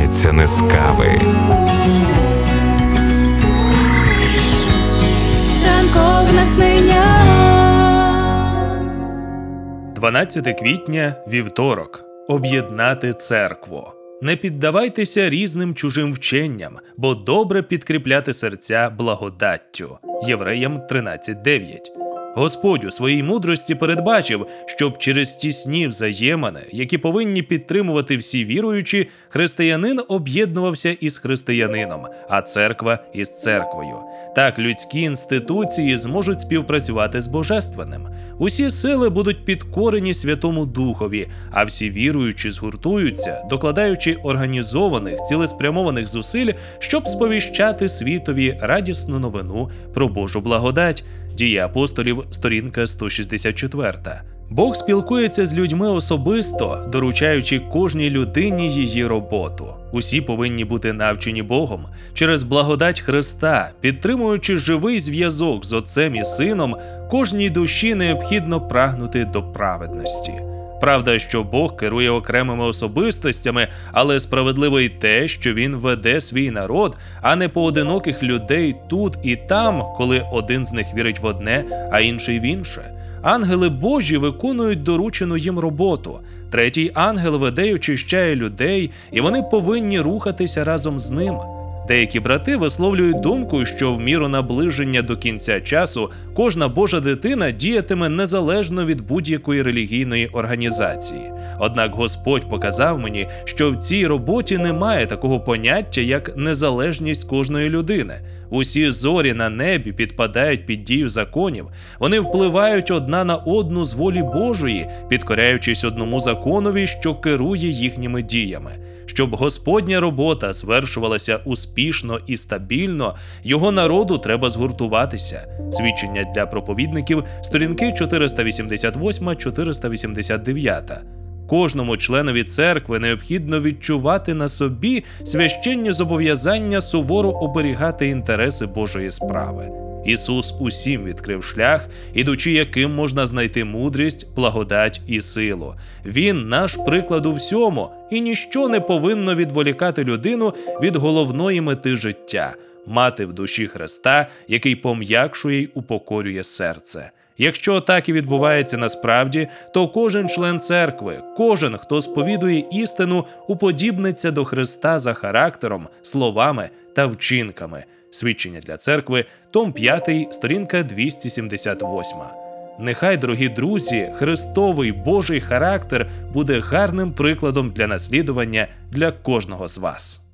починається не з кави. Ранкове натхнення. 12 квітня, вівторок. Об'єднати церкву. Не піддавайтеся різним чужим вченням, бо добре підкріпляти серця благодаттю. Євреям 13:9. Господь у своїй мудрості передбачив, щоб через тісні взаємини, які повинні підтримувати всі віруючі, християнин об'єднувався із християнином, а церква із церквою. Так людські інституції зможуть співпрацювати з Божественним. Усі сили будуть підкорені Святому Духові, а всі віруючі згуртуються, докладаючи організованих, цілеспрямованих зусиль, щоб сповіщати світові радісну новину про Божу благодать. Дії апостолів, сторінка 164. Бог спілкується з людьми особисто, доручаючи кожній людині її роботу. Усі повинні бути навчені Богом через благодать Христа, підтримуючи живий зв'язок з Отцем і Сином, кожній душі необхідно прагнути до праведності. Правда, що Бог керує окремими особистостями, але справедливо й те, що Він веде свій народ, а не поодиноких людей тут і там, коли один з них вірить в одне, а інший в інше. Ангели Божі виконують доручену їм роботу. Третій ангел веде й очищає людей, і вони повинні рухатися разом з ним. Деякі брати висловлюють думку, що в міру наближення до кінця часу кожна Божа дитина діятиме незалежно від будь-якої релігійної організації. Однак Господь показав мені, що в цій роботі немає такого поняття, як незалежність кожної людини. Усі зорі на небі підпадають під дію законів, вони впливають одна на одну з волі Божої, підкоряючись одному законові, що керує їхніми діями. Щоб Господня робота звершувалася успішно і стабільно, його народу треба згуртуватися. Свідчення для проповідників, сторінки 488-489. Кожному членові церкви необхідно відчувати на собі священні зобов'язання суворо оберігати інтереси Божої справи. Ісус усім відкрив шлях, ідучи яким можна знайти мудрість, благодать і силу. Він – наш приклад у всьому, і ніщо не повинно відволікати людину від головної мети життя – мати в душі Христа, який пом'якшує й упокорює серце. Якщо так і відбувається насправді, то кожен член церкви, кожен, хто сповідує істину, уподібниться до Христа за характером, словами та вчинками. Свідчення для церкви, том 5, сторінка 278. Нехай, дорогі друзі, Христовий Божий характер буде гарним прикладом для наслідування для кожного з вас.